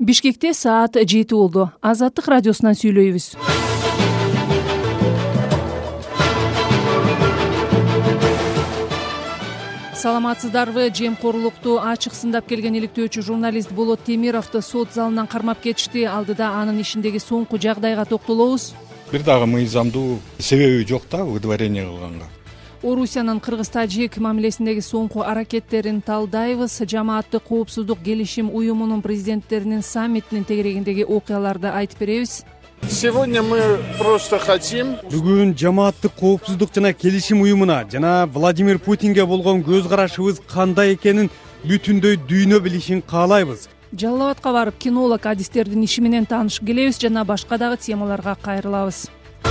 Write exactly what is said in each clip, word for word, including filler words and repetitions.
Бишкекте саат жети болду. Азаттык радиосунан сүйлөйбүз. Саламатсыздарбы? Жемкорлукту ачык сындап келген иликтөөчү журналист Болот Темировду сот залынан кармап кетишти. Алдыда анын ишиндеги соңку жагдайга токтолобуз. Бир дагы мыйзамдуу себеби жок да выдворение кылганга. Орусиянын кыргыз-тажик мамилесиндеги соңку аракеттерин талдайбыз. Жамааттык коопсуздук келишим уюмунун президенттеринин саммитинин тегерегиндеги окуяларды айтып беребиз. Сегодня мы просто хотим. Бүгүн жамааттык коопсуздук жана келишим уюмуна жана Владимир Путинге болгон көз карашыбыз кандай экенин бүтүндөй дүйнө билишин каалайбыз. Жалал Абадка барып кинолог адистердин иши менен таанышып келебиз жана башка дагы темаларга кайрылабыз.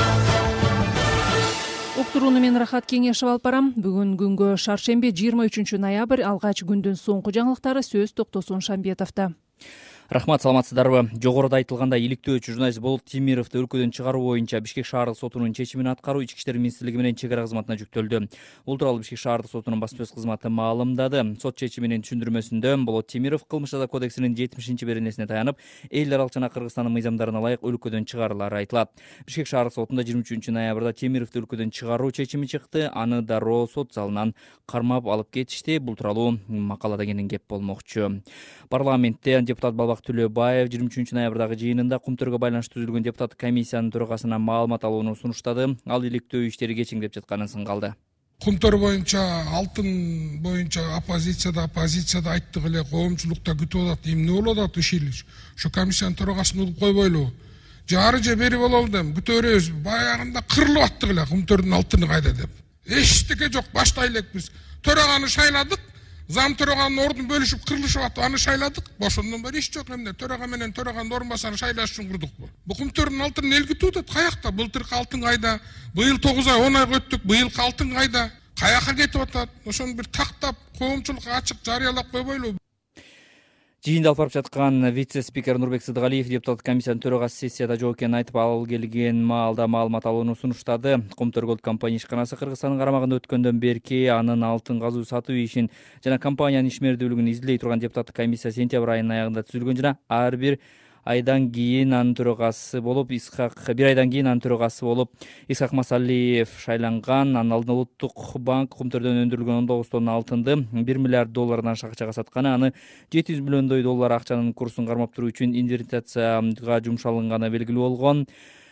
Уктурууну мен Рахат Кеңешев алып барам. Бүгүн күнгө шаршемби жыйырма үчүнчү ноябрь, алгач күндүн соңку жаңылыктары. Сөз Токтосун Шамбетовдо. Рахмат, саламатсыздарбы? Жогоруда айтылгандай, иликтөөчү журналист Болот Темировду өлкөдөн чыгаруу боюнча Бишкек шаардык сотунун чечимин аткаруу Ички иштер министрлиги менен чек ара кызматына жүктөлдү. Бул тууралуу Бишкек шаардык сотунун басма сөз кызматы маалымдады. Сот чечиминин түшүндүрмөсүндө Болот Темиров кылмыш жаза кодексинин жетимишинчи беренесине таянып, эл аралык жана Кыргызстандын мыйзамдарына ылайык өлкөдөн чыгарылары айтылат. Бишкек шаардык сотунда жыйырма үчүнчү ноябрда Темировду өлкөдөн чыгаруу чечими чыкты. Аны дароо сот залынан кармап алып кетишти. Бул тууралуу макалада кенен кеп болмокчу. Парламентте депутат Балбак Төлөбаев жыйырма үчүнчү ноябрдагы жыйынында кумтөргө байланыштуу түзүлгөн депутаттык комиссиянын төрагасына маалымат алууну сунуштады. Ал иликтөө иштери кечиңдеп жатканын сынгалды. Кумтөр боюнча, алтын боюнча оппозицияда, оппозицияда айттык эле, коомчулукта күтүп атат. Эмне болуп атат ишилиш? Ошо комиссиянын төрагасын уруп койбойлу. Жары же бери болобу деп, күтө беребиз. Баягында кырылып аттык эле кумтөрдүн алтыны кайда деп. Эчтеке жок, баштай элекпиз. Төраганы шайладык. Зам төраганын ордун бөлүшүп кырылышып атып, аны шайладык. Ошондон бери иш жок. Эмне төрага менен төраганын орун басарын шайлаш үчүн курдукпу? Бул кумтөрдүн алтынын эл күтүп атат. Каякта? Былтыркы алтын кайда? Быйыл тогуз ай, он айга өттүк. Быйылкы алтын кайда? Каяка кетип атат? Ошону бир тактап, коомчулукка ачык жарыялап койбойлу. Жыйында алып барып жаткан вице-спикер Нурбек Сыдыгалиев депутаттык комиссиянын төрагасы сессияда жок экенин айтып, ал келген маалда маалымат алууну сунуштады. Кумтөр Голд компания ишканасы Кыргызстандын карамагында өткөндөн берки анын алтын казуу сатуу ишин жана компаниянын ишмердүүлүгүн издей турган депутаттык комиссия сентябрь айынын аягында түзүлгөн жана ар бир айдан кийин анын төрагасы болуп Исхак бир айдан кийин анын төрагасы болуп Исхак Масалиев шайланган. Анын алдында Улуттук банк кумтөрдөн өндүрүлгөн он тогуз тонна алтынды бир миллиард доллардан ашык акчага сатканы, аны жети жүз миллиондой доллар акчанын курсун кармап туруу үчүн инвентаризацияга жумшалынганы белгилүү болгон.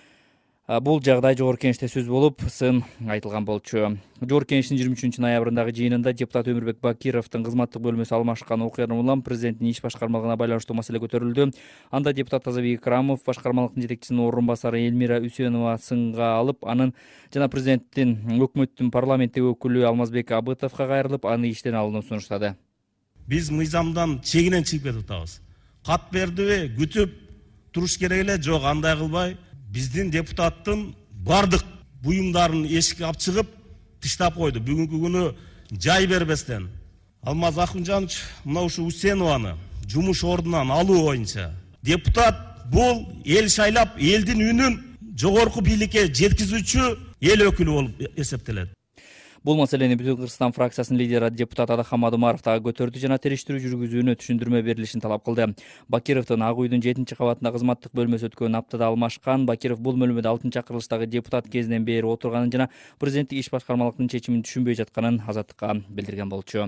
Бул жагдай Жогорку Кеңеште сөз болуп, сын айтылган болчу. Жогорку Кеңештин жыйырма үчүнчү ноябрындагы жыйынында депутат Өмүрбек Бакировдун кызматтык бөлмөсү алмашкан окуядан улам президенттин иш башкармалыгына байланыштуу маселе көтөрүлдү. Анда депутат Тазабек Икрамов башкармалыктын жетекчисинин орун басары Элмира Үсөнова сынга алып, анын жана президенттин өкмөттүн парламенттеги өкүлү Алмазбек Абытовго кайрылып, аны иштен алууну сунуштады. Биз мыйзамдан чегинен чыгып кетип атабыз. Кат бердиби, күтүп туруш керек эле, жок андай кылбай. Биздин депутаттын бардык буюмдарын эшикке алып чыгып тыштап койду. Бүгүнкү күнү жай бербестен Алмаз Акунжанович мына ушу Үсенованы жумуш ордунан алуу боюнча депутат бул эл шайлап, элдин үнүн жогорку бийликке жеткизүүчү эл өкүлү болуп эсептелет. Бул маселени Бүтүн Кыргызстан фракциясынын лидери депутат Адахам Адымаров дагы көтөрдү жана териштирүү жүргүзүүнү түшүндүрмө берилишин талап кылды. Бакировдун Ак үйдүн жетинчи кабатында кызматтык бөлмөсү өткөн аптада алмашкан. Бакиров бул бөлмөдө алтынчы чакырылыштагы депутат кезинен бери отурганын жана президенттик иш башкармалыктын чечимин түшүнбөй жатканын Азаттыкка билдирген болчу.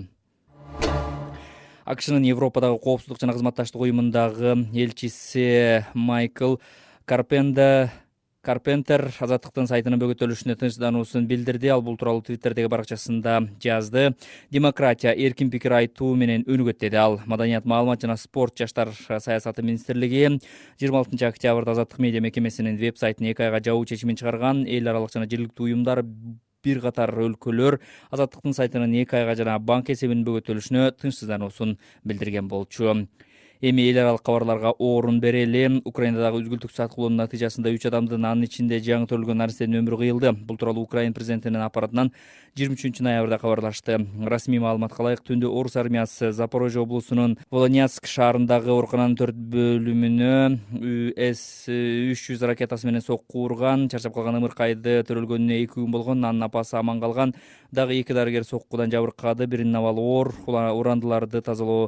АКШнын Европадагы коопсуздук жана кызматташтык уюмундагы элчиси Майкл Карпендер Карпентер Азаттыктын сайтынын бөгөтөлүшүнө тынчсыздануусун билдирди. Ал бул тууралуу Твиттердеги баракчасында жазды. Демократия, эркин пикир айтуу менен өнүгөт деди ал. Маданият, маалымат жана спорт жаштар саясаты министрлиги жыйырма алтынчы октябрда Азаттык медиа мекемесинин веб-сайтын эки айга жабуу чечимин чыгарган. Эл аралык жана жергиликтүү уюмдар, бир катар өлкөлөр Азаттыктын сайтынын эки айга жана банк эсебинин бөгөтөлүшүнө тынчсыздануусун билдирген болчу. Эми эл аралык кабарларга орун берели. Украинадагы үзгүлтүк саткылоонун натыйжасында үч адамдын, анын ичинде жаңы төрөлгөн наристенин өмүрү кыйылды. Бул тууралуу Украин президентинин аппаратынан жыйырма үчүнчү ноябрда кабарлашты. Расмий маалыматка ылайык, түндө орус армиясы Запорожье облусунун Волонецк шаарындагы оорукананын төрт бөлүмүнө эс үч жүз ракетасы менен сокку урган. Чарчап калган ымыркайды төрөлгөнүнө эки күн болгон. Анын апасы аман калган. Дагы эки дарыгер соккудан жабыркады. Биринин абалы оор. Урандыларды тазалоо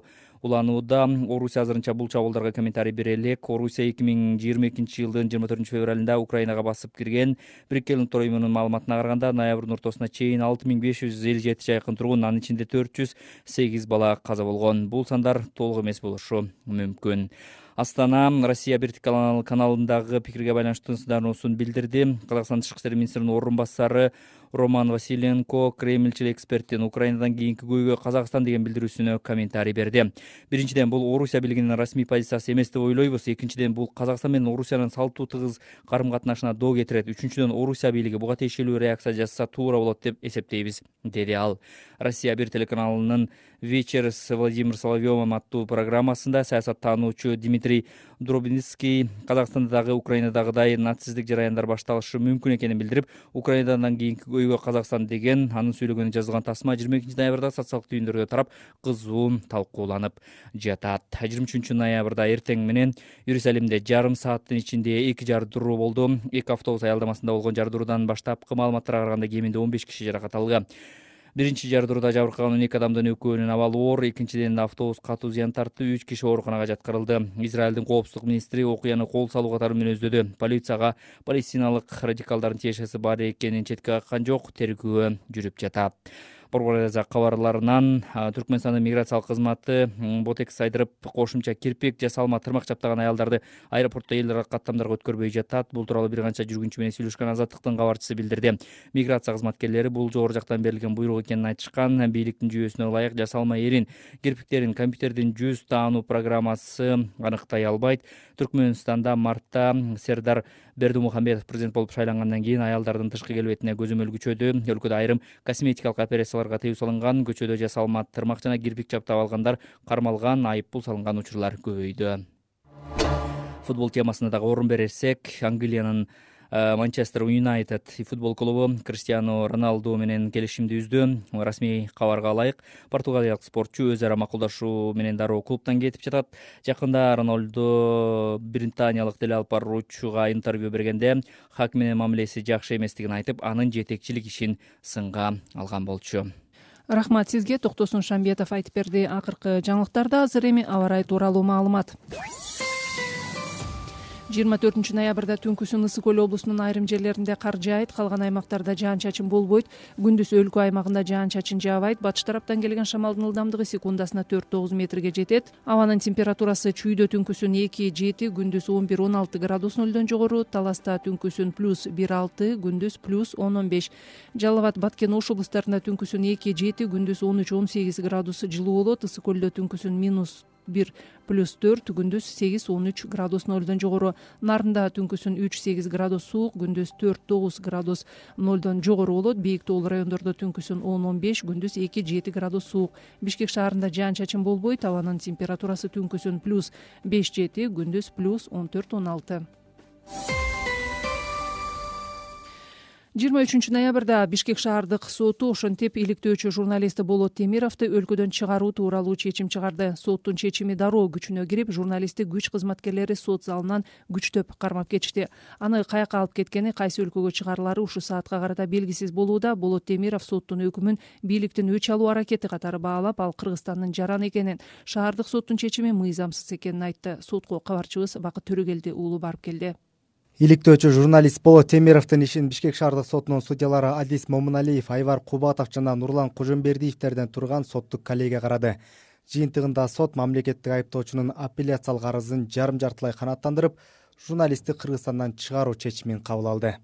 уланууда. Орусия азырынча бул чабуулдарга комментарий бере элек. Орусия эки миң жыйырма экинчи жылдын жыйырма төртүнчү февралында Украинага басып кирген. Бириккен Улуттар уюмунун маалыматына караганда ноябрдын ортосуна чейин алты миң беш жүз элүү жети жайкын тургун, анын ичинде төрт жүз сегиз бала каза болгон. Бул сандар толук эмес болушу мүмкүн. Астана Россия бир каналындагы пикирге байланыштуу сындануусун билдирди. Казакстан тышкы иштер министринин орун басары Роман Василенко Кремльчил эксперттин Украинадан кийинки көйгөй Казакстан деген билдирүүсүнө комментарий берди. Биринчиден, бул Орусия бийлигинин расмий позициясы эмес деп ойлойбуз. Экинчиден, бул Казакстан менен Орусиянын салттуу тыгыз карым-катнашына доо кетирет. Үчүнчүдөн, Орусия бийлиги буга тиешелүү реакция жасаса туура болот деп эсептейбиз, деди ал. Россия бир телеканалынын «Вечер с Владимиром Соловьевым» аттуу программасында саясаттануучу Дмитрий Дробницкий Казакстанда дагы Украинадагыдай нацисттик жараяндар башталышы мүмкүн экенин билдирип, Украинадан кийинки көйгөй Казакстан деген анын сүйлөгөнү жазылган тасма жыйырма экинчи ноябрда социалдык түйүндөрдө тарап, кызуу талкууланып жатат. жыйырма үчүнчү ноябрда эртең менен Иерусалимде жарым сааттын ичинде эки жардыруу болду. Эки автобус аялдамасында болгон жардыруудан баштапкы маалыматтарга караганда кеминде он беш киши жаракат алган. Биринчи жардырууда жабыркаган он эки адамдын экөөнүн абалы оор, экинчиден автобус катуу зыян тартты, үч киши ооруканага жаткырылды. Израилдин коопсуздук министри окуяны кол салуу катары мүнөздөдү. Полицияга палестиналык радикалдардын тиешеси бар экенин четке каккан жок, тергөө жүрүп жатат. Борбороза кабарларынан Түркмөнстандын миграциялык кызматы ботекс айдырып кошумча кирпик жасалма тырмак чаптаган аялдарды аэропортто элдер каттамдарга өткөрбөй жатат. Бул тууралуу бир канча жүргүнчү менен сүйлөшкөн Азаттыктын кабарчысы билдирди. Миграция кызматкерлери бул жогору жактан берилген буйрук экенин айтышкан. Бийликтин жүйөсүнө ылайык жасалма эрин кирпиктерин компьютердин жүз таануу программасы аныктай албайт. Түркмөнстанда мартта Сердар Бердумухамбетов президент болуп шайлангандан кийин аялдардын тышкы келбетине көзөмөл күчөдү. Өлкөдө айрым косметикалык операцияларга тыюу салынган, көчөдө жасалма тырмак жана кирпик чаптап алгандар кармалган, айыппул салынган учурлар көбөйдү. Футбол темасына дагы орун берсек, Англиянын Манчестер Юнайтед футбол клубу Криштиану Роналду менен келишимди үздү. Расмий кабарга ылайык, португалиялык спортчу өз ара макулдашуу менен дароо клубтан кетип жатат. Жакында Роналду британиялык теле алып баруучуга интервью бергенде хак менен мамилеси жакшы эместигин айтып, анын жетекчилик ишин сынга алган болчу. Рахмат сизге. Токтосун Шамбетов айтып берди. Акыркы жаңылыктарда азыр эми аба ырайы тууралуу маалымат. жыйырма төртүнчү ноябрда түнкүсүн Ысык көл облусунун айрым жерлеринде кар жаайт, калган аймактарда жаан-чачын болбойт. Күндүз өлкө аймагында жаан-чачын жаабайт. Батыш тараптан келген шамалдын ылдамдыгы секундасына төрт тогуз метрге жетет. Абанын температурасы чүйдө түнкүсүн эки жети, күндүз он бир он алты градус нөлдөн жогору, Таласта түнкүсүн плюс бир алты, күндүз плюс он он беш. Жалал Абад, Баткен, Ош облустарында түнкүсүн эки жети, күндүз он үч он сегиз градус жылуу болот. Ысык көлдө түнкүсүн минус бир плюс төрт, күндүз сегиз он үч градус нөлдөн жогору. Нарында түнкүсүн үч сегиз градус суук, күндүз төрт тогуз градус нөлдөн жогору болот. Бийик тоолуу райондордо түнкүсүн он он беш, күндүз эки жети градус суук. Бишкек шаарында жаан-чачын болбойт. Абанын температурасы түнкүсүн плюс беш жети, күндүз плюс он төрт он алты. жыйырма үчүнчү ноябрда Бишкек шаардык соту ошентип иликтөөчү журналисти Болот Темировду өлкөдөн чыгаруу тууралуу чечим чыгарды. Соттун чечими дароо күчүнө кирип, журналистти күч кызматкерлери сот залынан күчтөп кармап кетишти. Аны каяка алып кеткени, кайсы өлкөгө чыгарылары ушул саатка карата белгисиз болууда. Болот Темиров соттун өкүмүн бийликтин өч алуу аракети катары баалап, ал Кыргызстандын жаран экенин, шаардык соттун чечими мыйзамсыз экенин айтты. Сотко кабарчыбыз Бакыт Төрөгелди уулу барып келди. Иликтөөчү журналист Болот Темировдун ишин Бишкек шаардык сотунун судьялары Адис Момуналиев, Айвар Кубатов жана Нурлан Кожомбердиевтерден турган соттук коллегия карады. Жыйынтыгында сот мамлекеттик айыптоочунун апелляциялык арызын жарым жартылай канааттандырып, журналистти Кыргызстандан чыгаруу чечимин кабыл алды.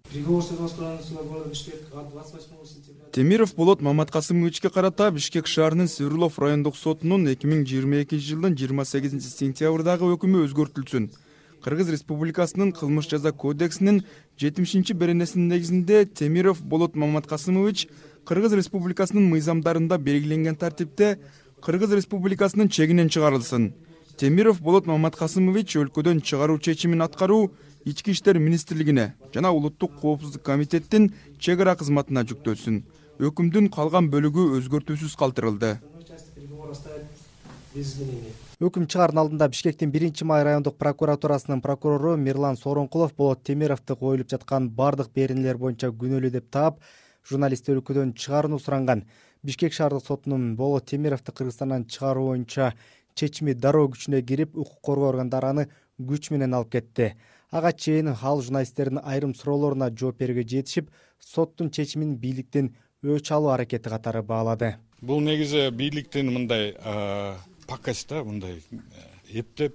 Темиров Болот Маматкасымовичке карата Бишкек шаарынын Свердлов райондук сотунун эки миң жыйырма экинчи жылдын жыйырма сегизинчи сентябрдагы өкүмү өзгөртүлсүн. Кыргыз Республикасынын кылмыш жаза кодексинин жетимишинчи беренесинин негизинде Темиров Болот Маматкасымович Кыргыз Республикасынын мыйзамдарында белгиленген тартипте Кыргыз Республикасынын чегинен чыгарылсын. Темиров Болот Маматкасымович өлкөдөн чыгаруу чечимин аткаруу Ички иштер министрлигине жана Улуттук коопсуздук комитеттин чек ара кызматына жүктөлсүн. Өкүмдүн калган бөлүгү өзгөртүүсүз калтырылды. Өкүм чыгаардын алдында Бишкектин биринчи май райондук прокуратурасынын прокурору Мирлан Соронкулов Болот Темировду коюлуп жаткан бардык беренелер боюнча күнөөлүү деп таап, журналистти өлкөдөн чыгарууну суранган. Бишкек шаардык сотунун Болот Темировду Кыргызстандан чыгаруу боюнча чечими дароо күчүнө кирип, укук коргоо органдары аны күч менен алып кетти. Ага чейин ал журналисттердин айрым суроолоруна жооп берүүгө жетишип, соттун чечимин бийликтин өч алуу аракети катары баалады. Бул негизи бийликтин мындай пакость да, мындай эптеп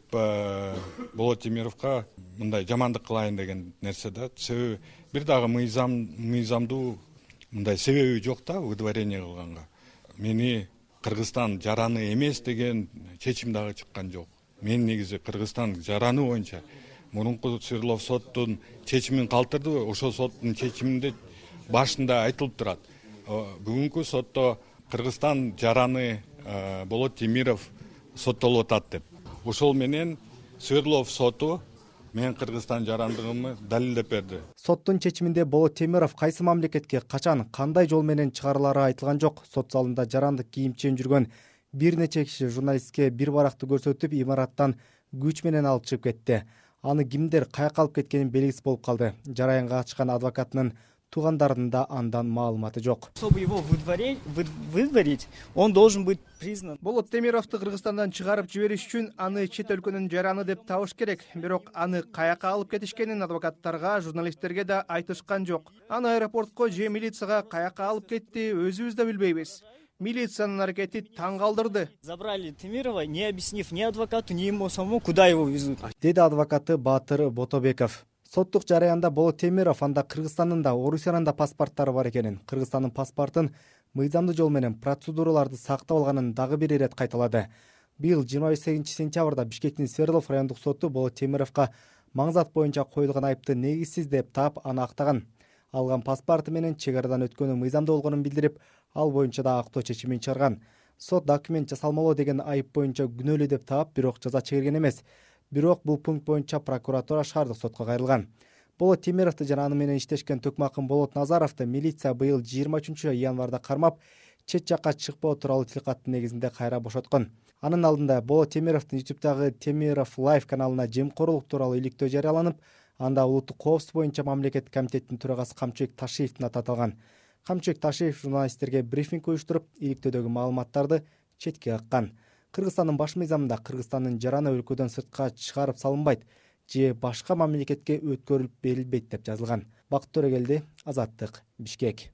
Болот Темировго мындай жамандык кылайын деген нерсе да. Себеби бир дагы мыйзам мыйзамдуу мындай себеби жок да выдворение кылганга. Мени Кыргызстан жараны эмес деген чечим дагы чыккан жок. Мен негизи Кыргызстан жараны боюнча мурунку Свердлов соттун чечимин калтырды, ошол соттун чечиминде башында айтылып турат. Бүгүнкү сотто Кыргызстан жараны Болот Темиров соттолуп атат деп. Ошол менен Свердлов соту мен Кыргызстан жарандыгымды далилдеп берди. Соттун чечиминде Болот Темиров кайсы мамлекетке качан, кандай жол менен чыгарылары айтылган жок. Сот залында жарандык кийимчен жүргөн бир нече киши журналистке бир баракты көрсөтүп, имараттан күч менен алып чыгып кетти. Аны кимдер каяка алып кеткени белгисиз болуп калды. Жараянга катышкан адвокатынын туугандарынын да андан маалыматы жок. Чтобы его выдворить, выдворить, он должен быть признан. Болот Темировду Кыргызстандан чыгарып жибериш үчүн аны чет өлкөнүн жараны деп табыш керек. Бирок аны каяка алып кетишкенин адвокаттарга, журналисттерге да айтышкан жок. Аны аэропортко же милицияга каяка алып кетти, өзүбүз да билбейбиз. Милициянын аракети таң калдырды. Забрали Темирова, не объяснив ни адвокату, ни ему самому, куда его везут. Деди адвокаты Баатыр Ботобеков. Соттук жараянда Болот Темиров анда Кыргызстандын да, Орусиянын да паспорттары бар экенин, Кыргызстандын паспортун мыйзамдуу жол менен процедураларды сактап алганын дагы бир ирет кайталады. Быйыл жыйырма сегизинчи сентябрда Бишкектин Свердлов райондук соту Болот Темировго маңзат боюнча коюлган айыпты негизсиз деп таап, аны актаган. Алган паспорту менен чек арадан өткөнү мыйзамдуу болгонун билдирип, ал боюнча да актоо чечимин чыгарган. Сот документ жасалмалоо деген айып боюнча күнөөлүү деп таап, бирок жаза чегерген эмес. Бирок бул пункт боюнча прокуратура шаардык сотко кайрылган. Болот Темировду жана аны менен иштешкен Төкмакын Болот Назаровду милиция быйыл жыйырма үчүнчү январда кармап, чет жакка чыкпоо тууралуу тилкаттын негизинде кайра бошоткон. Анын алдында Болот Темировдун ютубтагы Темиров Лайв каналына жемкорлук тууралуу иликтөө жарыяланып, анда улуттук коопсуздук боюнча мамлекеттик комитеттин төрагасы Камчыбек Ташиевдин аты аталган. Камчыбек Ташиев журналисттерге брифинг уюштуруп, иликтөөдөгү маалыматтарды четке каккан. Кыргызстандын баш мыйзамында Кыргызстандын жараны өлкөдөн сыртка чыгарып салынбайт же башка мамлекетке өткөрүлүп берилбейт деп жазылган. Бакыт Төрөгелди, Азаттык, Бишкек.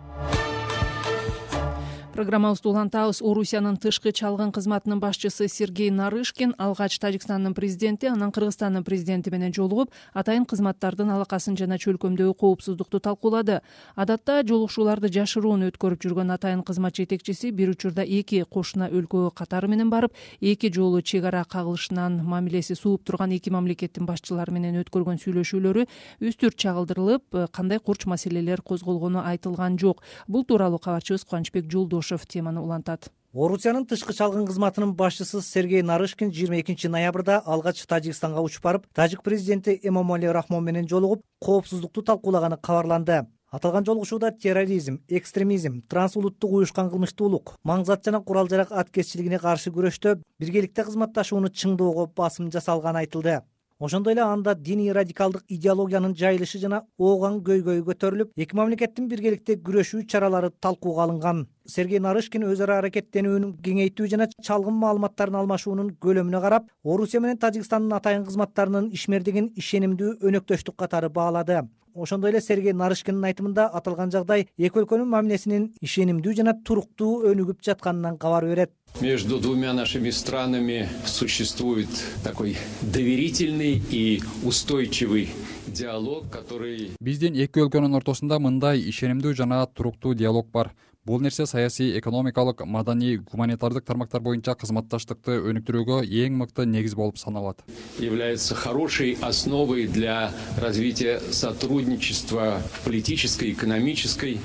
Программабызды улантабыз. Орусиянын тышкы чалгын кызматынын башчысы Сергей Нарышкин алгач Тажикстандын президенти, анан Кыргызстандын президенти менен жолугуп, атайын кызматтардын алакасын жана чөлкөмдөгү коопсуздукту талкуулады. Адатта жолугушууларды жашыруун өткөрүп жүргөн атайын кызмат жетекчиси бир учурда эки кошуна өлкөгө катары менен барып, эки жолу чек ара кагылышынан мамилеси сууп турган эки мамлекеттин башчылары менен өткөргөн сүйлөшүүлөрү үстүрт чагылдырылып, кандай курч маселелер козголгону айтылган жок. Бул тууралуу кабарчыбыз Кубанычбек Жолдошов теманы улантат. Орусиянын тышкы чалгын кызматынын башчысы Сергей Нарышкин жыйырма экинчи ноябрда алгач Тажикстанга учуп барып, Тажик президенти Эмомали Рахмон менен жолугуп, коопсуздукту талкуулаганы кабарланды. Аталган жолугушууда терроризм, экстремизм, трансулуттук уюшкан кылмыштуулук, маңзат жана курал-жарак аткезчилигине каршы күрөштө биргеликте кызматташууну чыңдоого басым жасалганы айтылды. Ошондой эле анда диний радикалдык идеологиянын жайылышы жана ооган көйгөйү көтөрүлүп, эки мамлекеттин биргеликте күрөшүү чаралары талкууга алынган. Сергей Нарышкин өз ара аракеттенүүнүн кеңейтүү жана чалгын маалыматтарын алмашуунун көлөмүнө карап, Орусия менен Тажикстандын атайын кызматтарынын ишмердигин ишенимдүү өнөктөштүк катары баалады. Ошондой эле Сергей Нарышкиндин айтымында аталган жагдай эки өлкөнүн мамилесинин ишенимдүү жана туруктуу өнүгүп жатканынан кабар берет. Между двумя нашими странами существует такой доверительный и устойчивый диалог, который... Биздин эки өлкөнүн ортосунда мындай ишенимдүү жана туруктуу диалог бар. Бул нерсе саясий, экономикалык, маданий, гуманитардык тармактар боюнча кызматташтыкты өнүктүрүүгө эң мыкты негиз болуп саналат. Является хорошей основой для развития сотрудничества в политической, экономической,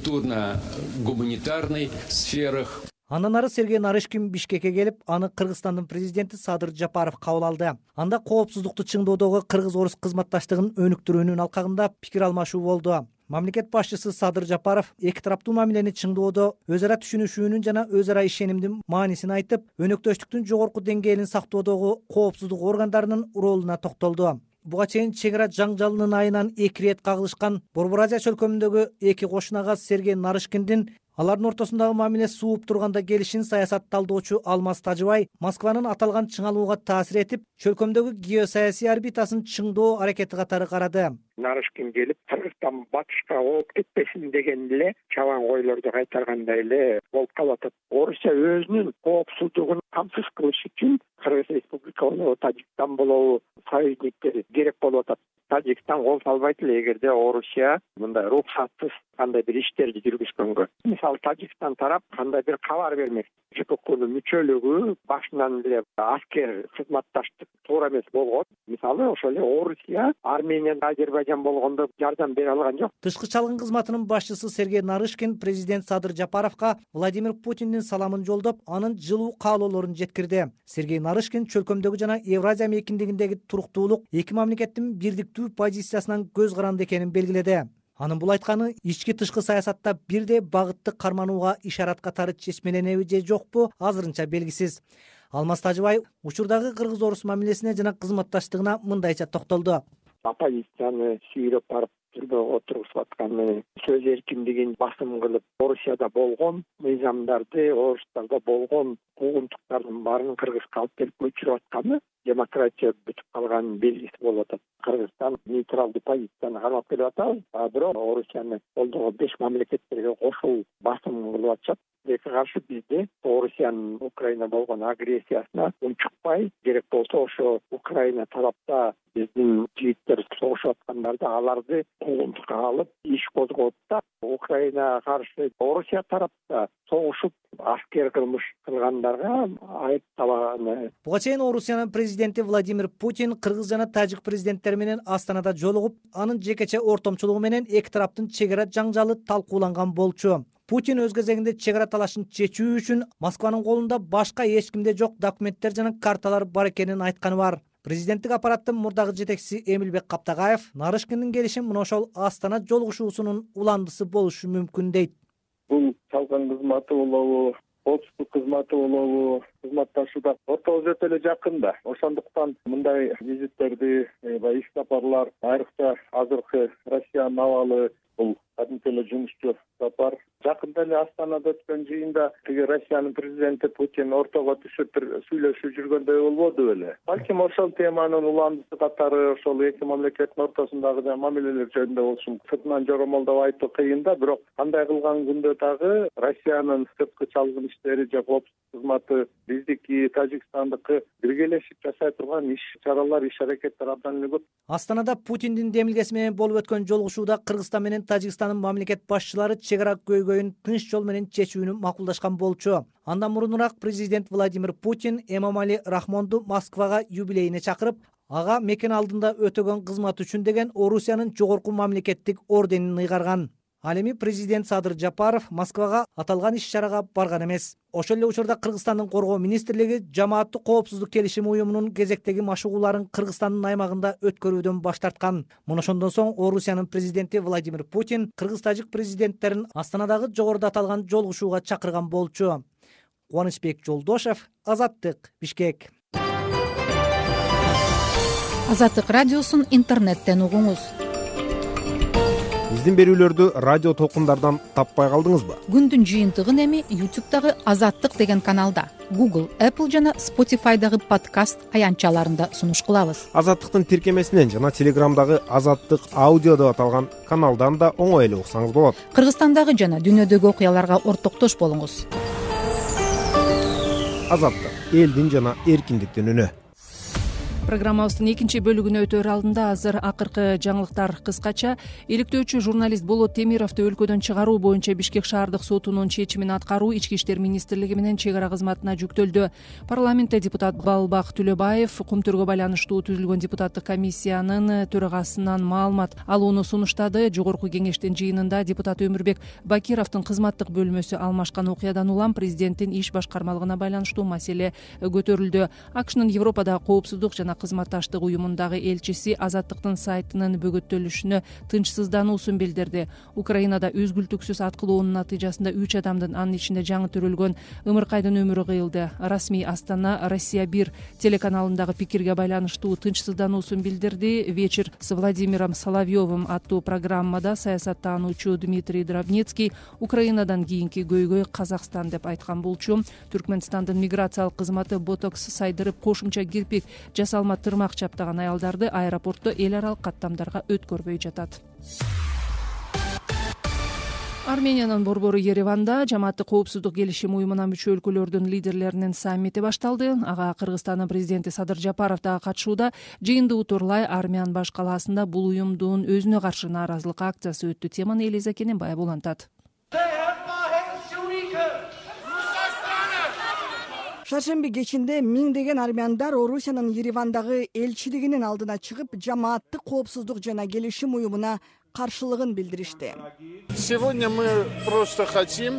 культурно-гуманитарной сферах. Андан ары Сергей Нарышкин Бишкекке келип, аны Кыргызстандын президенти Садыр Жапаров кабыл алды. Анда коопсуздукту чыңдоодогу кыргыз-орус кызматташтыгын өнүктүрүүнүн алкагында пикир алмашуу болду. Мамлекет башчысы Садыр Жапаров эки тараптуу мамилени чыңдоодо өз ара түшүнүшүүнүн жана өз ара ишенимдин маанисин айтып, өнөктөштүктүн жогорку деңгээлин сактоодогу коопсуздук органдарынын ролуна токтолду. Буга чейин чек ара жаңжалынын айынан эки ирет кагылышкан Борбор Азия чөлкөмүндөгү эки кошунага Сергей Нарышкиндин алардын ортосундагы мамиле сууп турганда келишин саясат талдоочу Алмаз Тажыбай Москванын аталган чыңалууга таасир этип, чөлкөмдөгү геосаясий орбитасын чыңдоо аракети катары карады. Нарышкин келип, Кыргызстан батышка ооп кетпесин деген эле чабан койлорду кайтаргандай эле болуп калат. Орусия өзүнүн коопсуздугун камсыз кылыш үчүн Кыргыз Республика болобу, Тажикстан болобу, союзниктери керек болуп атат. Тажикстан кол салбайт эле эгерде Орусия мындай рухсатсыз кандай бир иштерди жүргүзгөнгө. Мисалы Тажикстан тарап кандай бир кабар бермек. ЖККнын мүчөлүгү башынан эле аскер кызматташтык туура эмес болгон. Мисалы ошол эле Орусия Армения, Азербайжан болгондо жардам бере алган жок. Тышкы чалгын кызматынын башчысы Сергей Нарышкин президент Садыр Жапаровго Владимир Путиндин саламын жолдоп, анын жылуу каалоолорун жеткирди. Сергей Нарышкин чөлкөмдөгү жана Евразия мейкиндигиндеги туруктуулук эки мамлекеттин бирдиктүү позициясынан көз каранды экенин белгиледи. Анын бул айтканы ички тышкы саясатта бирдей багытты карманууга ишарат катары чечмеленеби же жокпу азырынча белгисиз. Алмаз Тажыбай учурдагы кыргыз-орус мамилесине жана кызматташтыгына мындайча токтолду. Оппозицияны сүйрөп барып түрмөгө отургузуп атканы, сөз эркиндигин басым кылып, Орусияда болгон мыйзамдарды, Орустарда болгон куугунтуктардын баарын Кыргызга алып келип көчүрүп атканы демократия бүтүп калганын белгиси болуп атат. Кыргызстан нейтралдуу позицияны кармап келип атабыз, а бирок Орусияны колдогон беш мамлекеттерге кошул басым кылып атышат. Эки каршы бизде Орусиянын Украина болгон агрессиясына унчукпай, керек болсо ошо Украина тарапта биздин жигиттер согушуп аткандарды аларды куугунтукка алып иш козгоп да, Украинага каршы Орусия тарапта согушуп аскер кылмыш кылгандарга айып табаны. Буга чейин Орусиянын президенти Владимир Путин кыргыз жана тажик президенттери менен Астанада жолугуп, анын жекече ортомчулугу менен эки тараптын чек ара жаңжалы талкууланган болчу. Путин өз кезегинде чек ара талашын чечүү үчүн Москванын колунда башка эч кимде жок документтер жана карталар бар экенин айтканы бар. Президенттик аппараттын мурдагы жетекчиси Эмилбек Каптагаев Нарышкиндин келиши мына ошол Астана жолугушуусунун уландысы болушу мүмкүн дейт. Бул чалган кызматы болобу, коопсуздук кызматы болобу, кызматташууда ортобуз өтө эле жакын да. Ошондуктан мындай визиттерди, иш сапарлар, айрыкча азыркы Россиянын абалы бул кадимки эле жумушчу сапар. Жакында эле Астанада өткөн жыйында тиги Россиянын президенти Путин ортого түшүп бир сүйлөшүп жүргөндөй болбоду беле. Балким ошол теманын уландысы катары ошол эки мамлекеттин ортосундагы мамилелер жөнүндө болушун сыртынан жоромолдоп айтуу кыйын да, бирок андай кылган күндө дагы Россиянын сырткы чалгын иштери же коопсуздук кызматы биздики, Тажикстандыкы биргелешип жасай турган иш чаралар, иш аракеттер абдан эле көп. Астанада Путиндин демилгеси менен болуп өткөн жолугушууда Кыргызстан менен Тажикстандын мамлекет башчылары чек ара көйгөйүн тынч жол менен чечүүнү макулдашкан болчу. Андан мурунураак президент Владимир Путин Эмомали Рахмонду Москвага юбилейине чакырып, ага мекен алдында өтөгөн кызмат үчүн деген Орусиянын жогорку мамлекеттик орденин ыйгарган. Ал эми президент Садыр Жапаров Москвага аталган иш-чарага барган эмес. Ошол эле учурда Кыргызстандын коргоо министрлиги жамааттык коопсуздук келишими уюмунун кезектеги машыгууларын Кыргызстандын аймагында өткөрүүдөн баш тарткан. Мына ошондон соң Орусиянын президенти Владимир Путин кыргыз-тажик президенттерин Астанадагы жогоруда аталган жолугушууга чакырган болчу. Кубанычбек Жолдошев, Азаттык, Бишкек. Азаттык радиосун интернеттен угуңуз. Биздин берүүлөрдү радио толкундардан таппай калдыңызбы? Күндүн жыйынтыгын эми YouTube'дагы Азаттык деген каналда, Google, Apple жана Spotify'дагы подкаст аянтчаларында сунуш кылабыз. Азаттыктын тиркемесинен жана Telegram'дагы Азаттык аудио деп аталган каналдан да оңой эле уксаңыз болот. Кыргызстандагы жана дүйнөдөгү окуяларга ортоктош болуңуз. Азаттык, элдин жана эркиндиктин үнү. Программабыздын экинчи бөлүгүнө өтөр алдында азыр акыркы жаңылыктар кыскача. Иликтөөчү журналист Болот Темировду өлкөдөн чыгаруу боюнча Бишкек шаардык сотунун чечимин аткаруу Ички иштер министрлиги менен чек ара кызматына жүктөлдү. Парламентте депутат Балбак Түлөбаев Кумтөргө байланыштуу түзүлгөн депутаттык комиссиянын төрагасынан маалымат алууну сунуштады. Жогорку кеңештин жыйынында депутат Өмүрбек Бакировдун кызматтык бөлмөсү алмашкан окуядан улам президенттин иш башкармалыгына байланыштуу маселе көтөрүлдү. АКШнын Европада коопсуздук жана жана кызматташтык уюмундагы элчиси Азаттыктын сайтынын бөгөттөлүшүнө тынчсыздануусун билдирди. Украинада үзгүлтүксүз ат кылуунун натыйжасында үч адамдын, анын ичинде жаңы төрөлгөн Ымыркайдын өмүрү кыйылды. Расмий Астана Россия бир телеканалындагы пикирге байланыштуу тынчсыздануусун билдирди. Вечер с Владимиром Соловьевым аттуу программада саясаттануучу Дмитрий Дробницкий Украинадан кийинки көйгөй Казакстан деп айткан болчу. Түркмөнстандын миграциялык кызматы ботокс сайдырып кошумча кирпик жасалма тырмак чаптаган аялдарды аэропортто эл аралык каттамдарга өткөрбөй жатат. Армениянын борбору Ереванда жамааттык коопсуздук келишим уюмуна мүчө өлкөлөрдүн лидерлеринин саммити башталды. Ага Кыргызстандын президенти Садыр Жапаров дагы катышууда. Жыйынды утурлай Армян баш калаасында бул уюмдун өзүнө каршы нааразылык акциясы өттү. Теманы Элиза Кененбаева улантат. Шаршемби кечинде миңдеген армяндар Орусиянын Еревандагы элчилигинин алдына чыгып, жамааттык коопсуздук жана келишим уюмуна каршылыгын билдиришти. Сегодня мы просто хотим,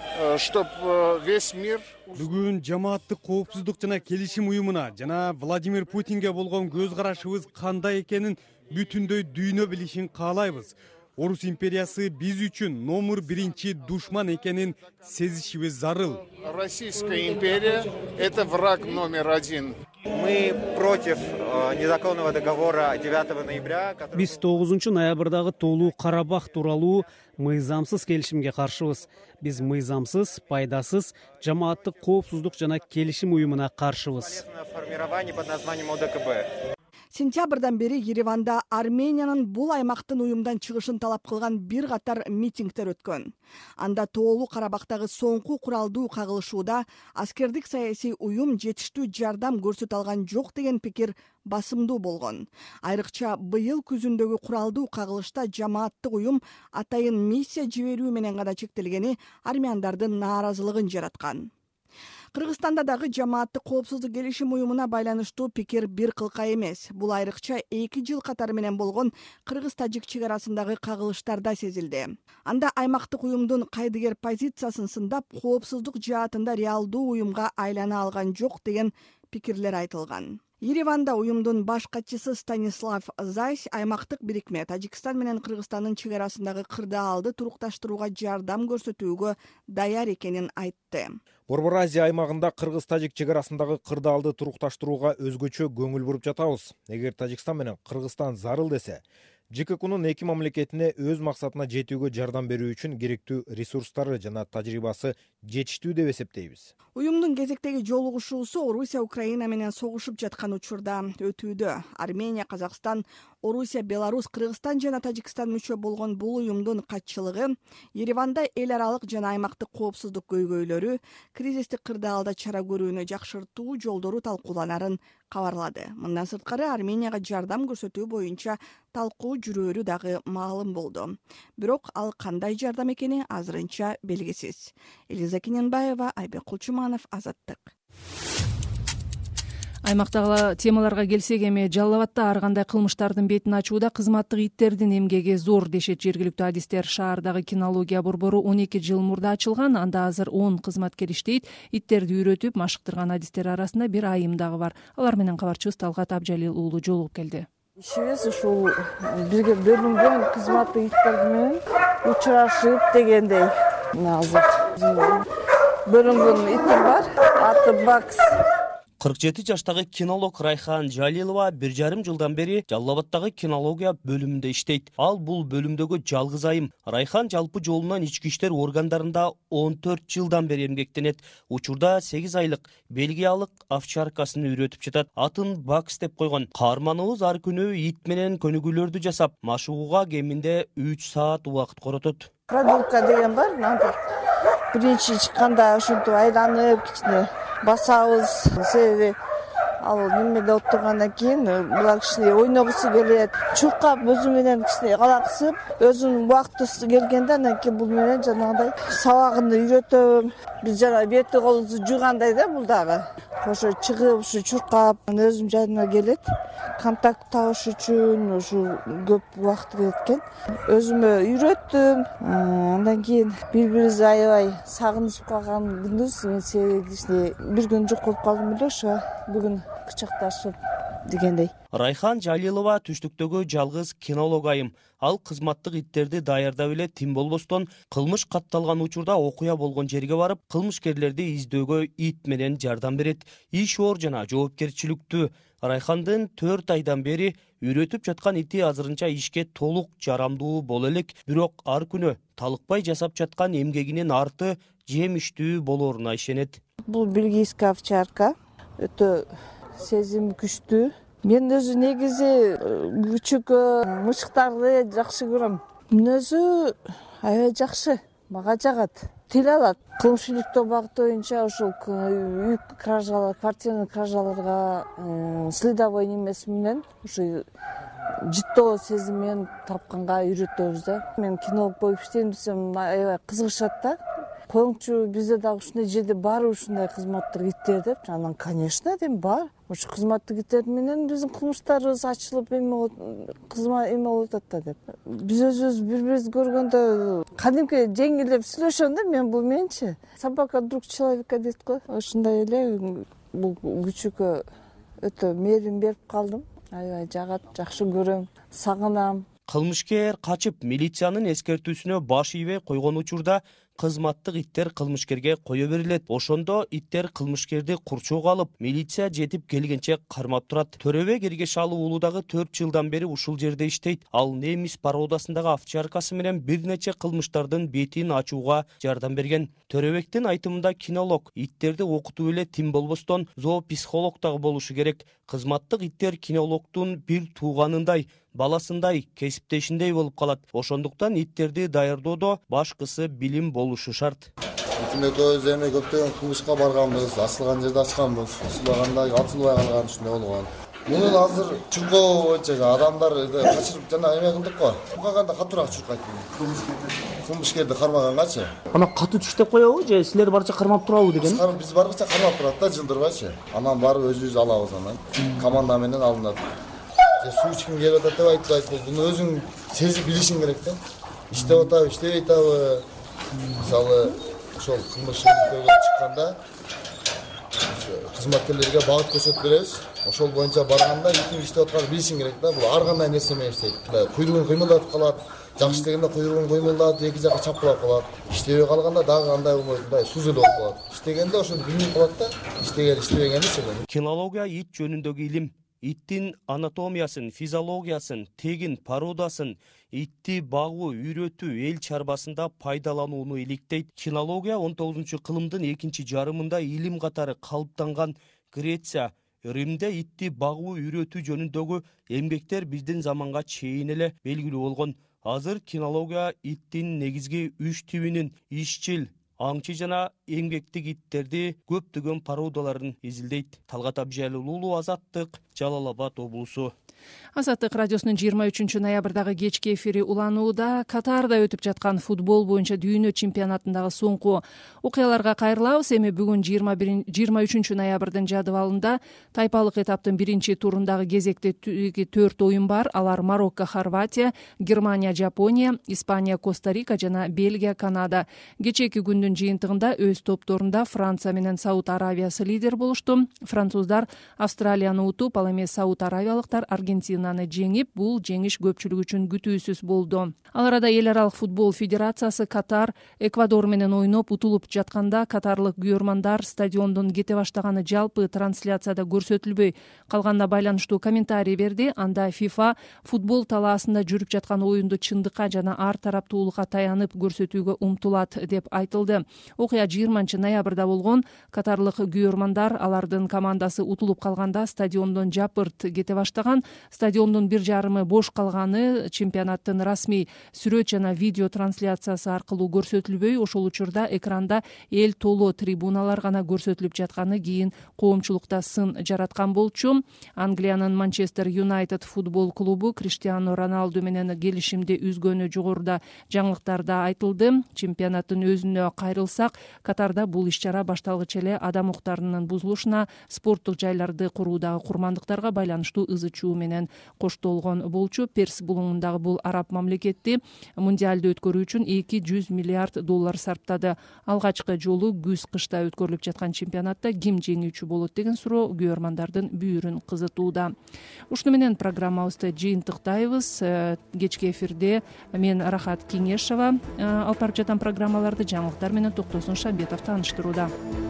чтобы весь мир... Бүгүн жамааттык коопсуздук жана келишим уюмуна жана Владимир Путинге болгон көз карашыбыз кандай экенин бүтүндөй дүйнө билишин каалайбыз. Орус империясы биз үчүн номер биринчи душман экенин сезишибиз зарыл. Российская империя – это враг номер один. Мы против незаконного договора девятого ноября. Биз тогузунчу ноябрдагы Тоолуу Карабах тууралуу мыйзамсыз келишимге каршыбыз. Биз мыйзамсыз, пайдасыз жамааттык коопсуздук жана келишим уюмуна каршыбыз. Формирование под названием О Д К Б. Сентябрдан бери Ереванда Армениянын бул аймактын уюмдан чыгышын талап кылган бир катар митингдер өткөн. Анда Тоолуу Карабактагы соңку куралдуу кагылышууда аскердик саясий уюм жетиштүү жардам көрсөтө алган жок деген пикир басымдуу болгон. Айрыкча быйыл күзүндөгү куралдуу кагылышта жамааттык уюм атайын миссия жиберүү менен гана чектелгени армяндардын нааразылыгын жараткан. Кыргызстанда дагы жамааттык коопсуздук келишим уюмуна байланыштуу пикир бир кылка эмес. Бул айрыкча эки жыл катары менен болгон кыргыз-тажик чек арасындагы кагылыштарда сезилди. Анда аймактык уюмдун кайдыгер позициясын сындап, коопсуздук жаатында реалдуу уюмга айлана алган жок деген пикирлер айтылган. Ереванда уюмдун баш катчысы Станислав Зайс аймактык бирикме Тажикстан менен Кыргызстандын чек арасындагы кырдаалды турукташтырууга жардам көрсөтүүгө даяр экенин айтты. Борбор Азия аймагында Кыргыз-Тажик чек арасындагы кырдаалды турукташтырууга өзгөчө көңүл буруп жатабыз. Эгер Тажикстан менен Кыргызстан зарыл десе, Ж К Кнун эки мамлекетине өз максатына жетүүгө жардам берүү үчүн керектүү ресурстары жана тажрыйбасы жетиштүү деп эсептейбиз. Уюмдун кезектеги жолугушуусу Орусия Украина менен согушуп жаткан учурда өтүүдө. Армения, Казакстан, Орусия, Беларусь, Кыргызстан жана Тажикстан мүчө болгон бул уюмдун катчылыгы Ереванда эл аралык жана аймактык коопсуздук көйгөйлөрү, кризистик кырдаалда чара көрүүнү жакшыртуу жолдору талкууланарын кабарлады. Мындан сырткары Арменияга жардам көрсөтүү боюнча талкуу жүрөөрү дагы маалым болду. Бирок ал кандай жардам экени азырынча белгисиз. Элиза Кененбаева, Айбек Кулчуманов, Азаттык. Аймактагы темаларга келсек, эми Жалал Абадда ар кандай кылмыштардын бетин ачууда кызматтык иттердин эмгеги зор дешет жергиликтүү адистер. Шаардагы кинология борбору он эки жыл мурда ачылган. Анда азыр он кызматкер иштейт. Иттерди үйрөтүп маштырган адистер арасында бир айым дагы бар. Алар менен кабарчыбыз Талгат Абжалил уулу жолугуп келди. Ишибиз ушул бирге бөлүнгөн кызматтык иттер менен учурашып дегендей. Азыр бөлүнгөн иттер бар. Аты Бакс. кырк жети жаштагы кинолог Райхан Жалилова бир жарым жылдан бери Жалал Абаддагы кинология бөлүмүндө иштейт. Ал бул бөлүмдөгү жалгыз айым. Райхан жалпы жолунан ички иштер органдарында он төрт жылдан бери эмгектенет. Учурда сегиз айлык бельгиялык овчаркасын үйрөтүп жатат. Атын Бакс деп койгон. Каарманыбыз ар күнү ит менен көнүгүүлөрдү жасап, машыгууга кеминде үч саат убакыт коротот. Продукция деген бар, надо. Биринчи чыкканда ушинтип айланып, кичине басабыз, себеби ал немеде отургандан кийин була кичине ойногусу келет. Чуркап өзү менен кичине калаксып, өзүнүн убактысы келгенде анан кийин бул менен жанагындай сабагын үйрөтөм. Биз жана бети колубузду жуугандай да бул дагы. Ошо чыгып, ушу чуркап, өзүм жанына келет. Контакт табыш үчүн ушу көп убакыт кетет экен. Өзүмө үйрөттүм. Андан кийин бири-бирибизди аябай сагынышып калган күнүбүз. Мен себеби кичине бир күн жок болуп калдым эле, ошо бүгүн кучакташып дегендей. Райхан Жалилова түштүктөгү жалгыз кинолог айым. Ал кызматтык иттерди даярдап эле тим болбостон кылмыш катталган учурда окуя болгон жерге барып, кылмышкерлерди издөөгө ит менен жардам берет. Иш оор жана жоопкерчиликтүү. Райхандын төрт айдан бери үйрөтүп жаткан ити азырынча ишке толук жарамдуу боло элек, бирок ар күнү талыкпай жасап жаткан эмгегинин арты жемиштүү болоруна ишенет. Бул бельгийская овчарка, өтө сезим күчтүү. Мен өзү негизи күчүк мышыктарды жакшы көрөм. Мүнөзү аябай жакшы, мага жагат. Тил алат. Коомчулуктуу багыт боюнча ушул үй кражалар, квартирный кражаларга следовой немеси менен ушу жыттоо сезим менен тапканга үйрөтөбүз да. Мен кинолог болуп иштейм десем, аябай кызыгышат да. Коңчу бизде дагы ушундай жерде бар ушундай кызматтык иттер деп. Анан, конечно, дейм, бар. Ушу кызматтык иттер менен биздин кылмыштарыбыз ачылып эме кызмат эме болуп атат да деп. Биз өзүбүз бири-бирибизди көргөндө кадимки жеңилдеп сүйлөшөм да, мен бул менчи. Собака друг человека дейт го. Ошондой эле бул күчүккө өтө мээрим берип калдым. Аябай жагат, жакшы көрөм, сагынам. Кылмышкер качып милициянын эскертүүсүнө баш ийбей койгон учурда кызматтык иттер кылмышкерге кое берилет. Ошондо иттер кылмышкерди курчоого алып, милиция жетип келгенче кармап турат. Төрөбек Эргешалы уулу дагы төрт жылдан бери ушул жерде иштейт. Ал немис породасындагы овчаркасы менен бир нече кылмыштардын бетин ачууга жардам берген. Төрөбектин айтымында кинолог иттерди окутуп эле тим болбостон зоопсихолог дагы болушу керек. Кызматтык иттер кинологдун бир тууганындай, баласындай, кесиптешиндей болуп калат. Ошондуктан иттерди даярдоодо башкысы билим болушу шарт. Экөөбүз эми көптөгөн кылмышка барганбыз, асылган жерде ачканбыз, асылганда ачылбай калган ушундай болгон. Мунун азыр чуркоо боюнча адамдар качырып жана эме кылдык го. Чуркаганда катуураак чуркайт. Кылмышкерди кармагангачы. Анан катуу түштөп коебу же силер барча кармап турабы деген? Биз барча кармап турат да, жылдырбайчы. Анан барып өзүбүз алабыз анан. Команда менен алынат. Суу ичким келип атат деп айтпайт. Буну өзүң сезип билишиң керек да. Иштеп атабы, иштебей атабы. Мисалы, ошол кылмышкерликке чыкканда кызматкерлерге багыт көрсөтүп беребиз. Ошол боюнча барганда итиң иштеп атканын билишиң керек да. Бул ар кандай нерсе менен иштейт. Куйругун кыймылдатып калат. Жакшы дегенде куйругун кыймылдатып эки жакка чапкылап калат. Иштебей калганда дагы андай болбойт, мындай сузулуп болуп калат. Иштегенде ошону билип калат да. Иштеген, иштебегени себеби. Кинология ит жөнүндөгү илим. Иттин анатомиясын, физиологиясын, тегин, породасын, итти багуу, үйрөтүү, эл чарбасында пайдаланууну иликтейт. Кинология он тогузунчу кылымдын экинчи жарымында илим катары калыптанган. Греция, Римде итти багуу, үйрөтүү жөнүндөгү эмгектер биздин заманга чейин эле белгилүү болгон. Азыр кинология иттин негизги үч тибинин ишчил, аңчы жана эмгектик иттерди көптөгөн породаларын изилдейт. Талгат Абжалилуулу, Азаттык, Жалал Абад облусу. Азаттык радиосунун жыйырма үчүнчү ноябрдагы кечки эфири уланууда. Катарда өтүп жаткан футбол боюнча дүйнө чемпионатындагы соңку окуяларга кайрылабыз. Эми бүгүн жыйырма үчүнчү ноябрдын жадыбалында тайпалык этаптын биринчи турундагы кезектеги төрт оюн бар. Алар Марокко, Хорватия, Германия, Жапония, Испания, Коста-Рика жана Бельгия, Канада. Кечээки күндүн жыйынтыгында өз топторунда Франция менен Сауд Аравиясы лидер болушту. Француздар Австралияны утуп, ал эми Сауд Аравиялыктар Аргентинаны жеңип, бул жеңиш көпчүлүк үчүн күтүүсүз болду. Ал арада эл аралык футбол федерациясы Катар Эквадор менен ойноп утулуп жатканда катарлык күйөрмандар стадиондон кете баштаганы жалпы трансляцияда көрсөтүлбөй калганына байланыштуу комментарий берди. Анда ФИФА футбол талаасында жүрүп жаткан оюнду чындыкка жана ар тараптуулукка таянып көрсөтүүгө умтулат деп айтылды. Окуя жыйырманчы ноябрда болгон. Катарлык күйөрмандар алардын командасы утулуп калганда стадиондон жапырт кете баштаган. Стадиондун бир жарымы бош калганы чемпионаттын расмий сүрөт жана видео трансляциясы аркылуу көрсөтүлбөй, ошол учурда экранда эл толо трибуналар гана көрсөтүлүп жатканы кийин коомчулукта сын жараткан болчу. Англиянын Манчестер Юнайтед футбол клубу Криштиану Роналду менен келишимди үзгөнү жогоруда жаңылыктарда айтылды. Чемпионаттын өзүнө кайрылсак, Катар катарда бул иш чара башталгыч эле адам укуктарынын бузулушуна, спорттук жайларды куруудагы курмандыктарга байланыштуу ызы чуу менен коштолгон болчу. Перс булуңундагы бул араб мамлекети мундиалды өткөрүү үчүн эки жүз миллиард доллар сарптады. Алгачкы жолу күз-кышта өткөрүлүп жаткан чемпионатта ким жеңүүчү болот деген суроо көрөрмандардын бүйүрүн кызытууда. Ушуну менен программабызды жыйынтыктайбыз. Кечки эфирде мен Рахат Кеңешова алып барып жаткан программаларды жаңылыктар менен Токтосун Шамбетов тааныштырууда.